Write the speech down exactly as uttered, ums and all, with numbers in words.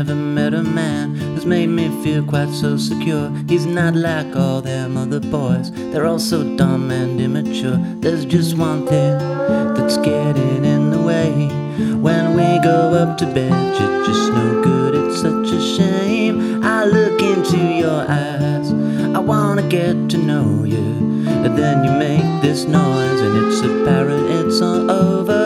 Never met a man who's made me feel quite so secure. He's not like all them other boys, they're all so dumb and immature. There's just one thing that's getting in the way. When we go up to bed, you're just no good, it's such a shame. I look into your eyes, I wanna get to know you, and then you make this noise, and it's apparent it's all over.